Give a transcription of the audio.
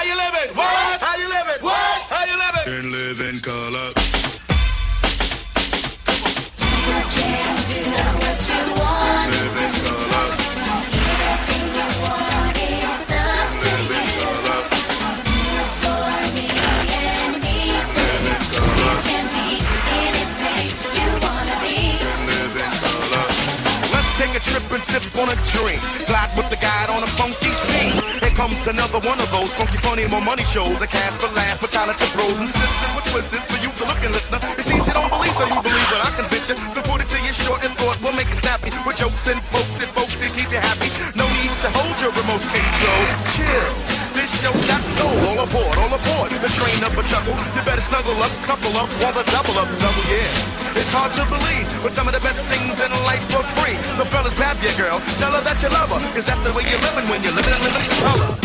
you living? What? How you living? What? How you living? And live in color. You can do what you want to do. Anything you want, it's up to you. For me and me, you can be anything you wanna be. Let's take a trip and sip on a drink. Glide with the guide on a funky scene. Here comes another one of those funky, funny, more money shows. A cast for laugh, for talented bros and sisters with twisters for you, the looking listener. It seems you don't believe, so you believe, but I convince you. So put it to you short and thought, we'll make it snappy. With jokes and folks to keep you happy. No need to hold your remote control. Chill. This show's got soul. All aboard, all aboard. The train up a chuckle. You better snuggle up, couple up, while the double up, double, yeah. It's hard to believe, but some of the best things in life for free. So fellas, grab your girl, tell her that you love her, cause that's the way you're living when you're living in color.